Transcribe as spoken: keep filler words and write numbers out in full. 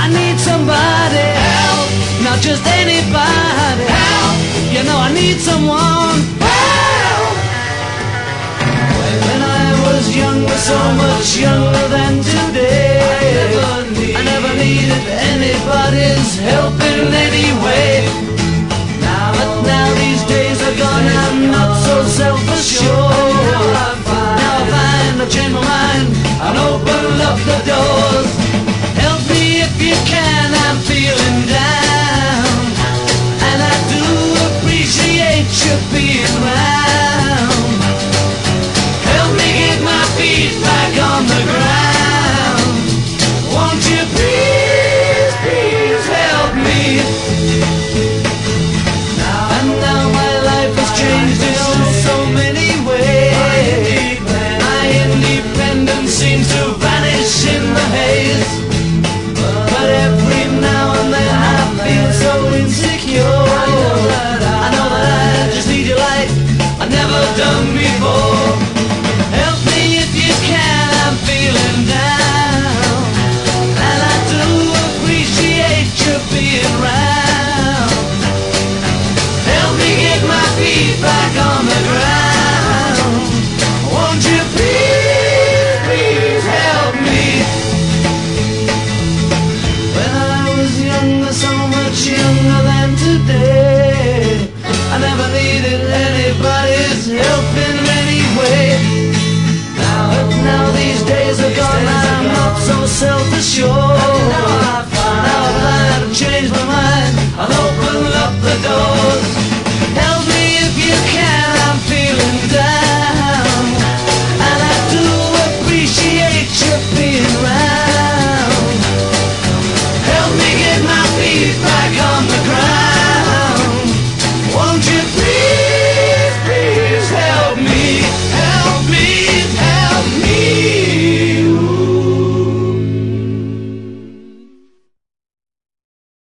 I need somebody help, not just anybody help. You know I need someone help. When I was younger, so much younger than today, I never needed anybody's help in any way. Now, but now these days are gone, I'm not so self-assured. Now I find I've changed my mind and opened up the doors. Help me if you can, I'm feeling down, and I do appreciate you being round. Help me get my feet back on the ground. Won't you please, please help me? And now my life has changed in so many ways. My independence seems to vanish in the haze. But every now and then I feel so insecure. I know that I just need you like I've never done before. Help me if you can, I'm feeling down, and I do appreciate you being round. Help me get my feet back on the ground. Won't you please, please help me? When I was younger, so much younger than today, I never needed anybody's help in any way. Now, now these days are gone, I'm not so self-assured.